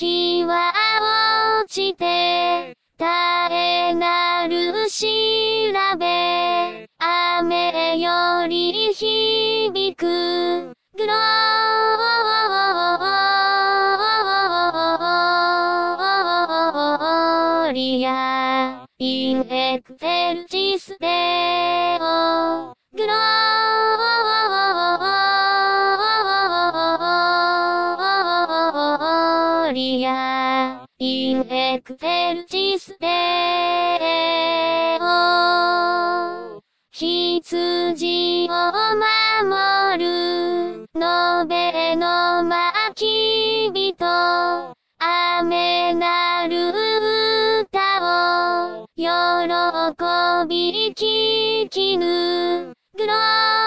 日は落ちて、絶えなる調べ、雨より響く、グローリア、インエクセルジスデオ、グローリア、インエクセルジスデオ、羊を守る、のべの巻人、雨なる歌を、喜び聞きぬ、グロ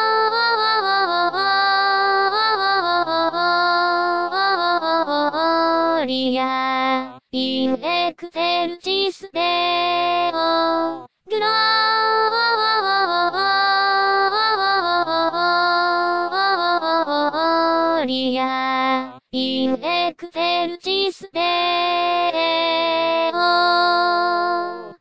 ーリア、インエクセルジスデオ、グローリア、インエクセルジスデオ。